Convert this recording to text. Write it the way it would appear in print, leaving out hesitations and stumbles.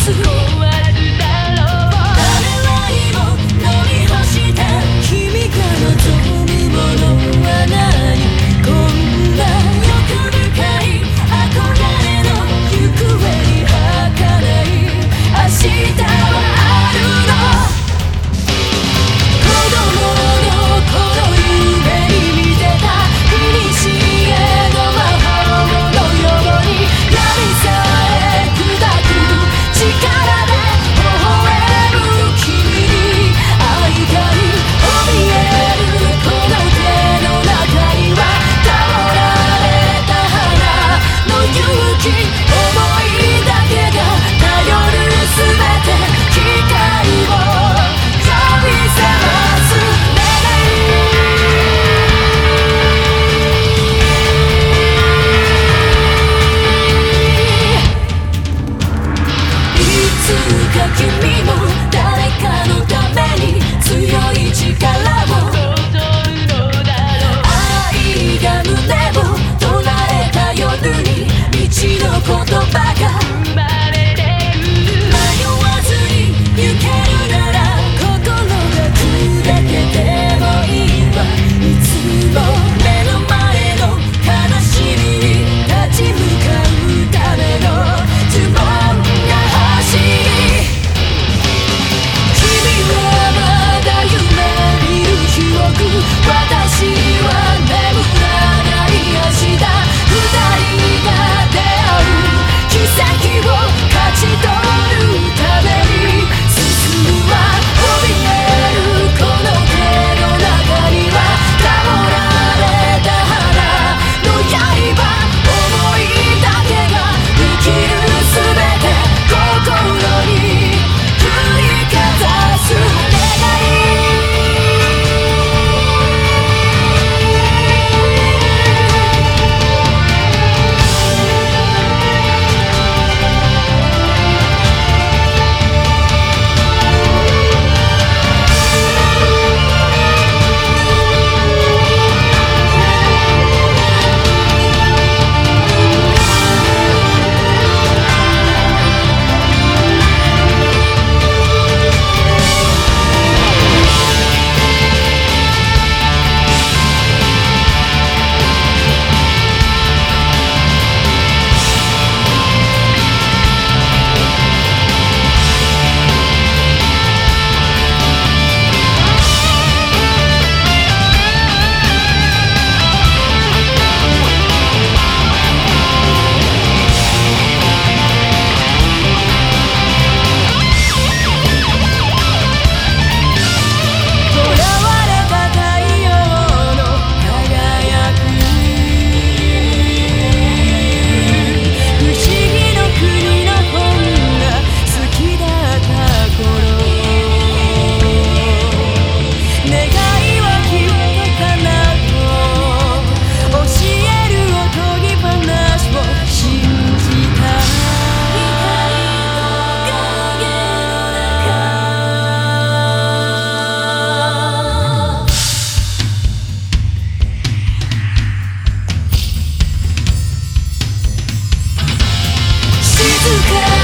君も誰かのために強い力を愛が胸を捉えた夜に道の言葉が生まれてる。迷わずに行けるなら心が砕けてもいいわ。いつも目の前の悲しみに立ち向かうための呪文が走り、私は眠らない明日、二人が出会う奇跡を勝ち取るために進むは怯えるこの手の中には守られた花の刃、思いだけが生きるすべて心に振りかざす願い。静か